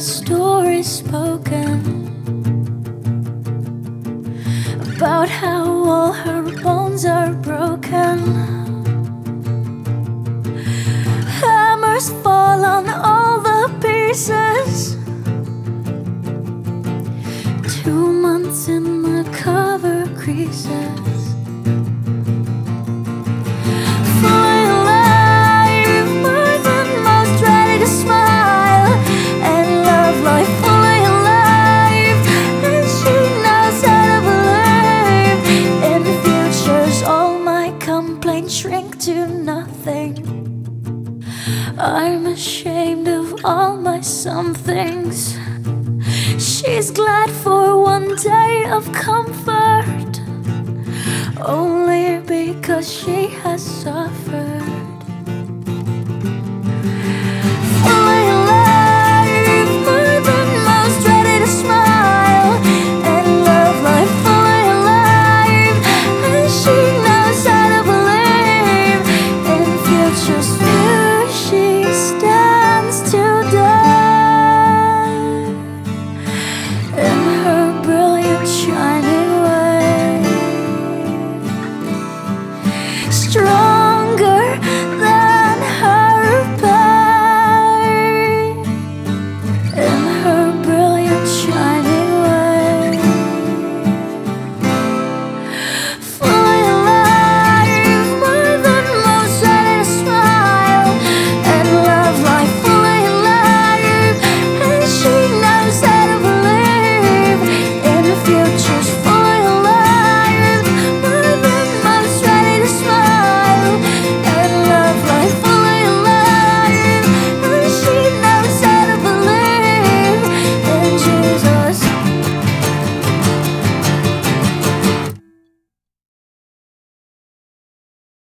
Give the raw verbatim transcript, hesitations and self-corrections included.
story spoken about how all her bones are broken. Hammers fall on all the pieces. Two months in the cover creases. Fully alive, more than most, ready to smile and love life. Fully alive, and she knows how to believe in futures. All my complaints shrink to nothing. I'm ashamed of all my somethings. She's glad for one day of comfort, only because she has suffered.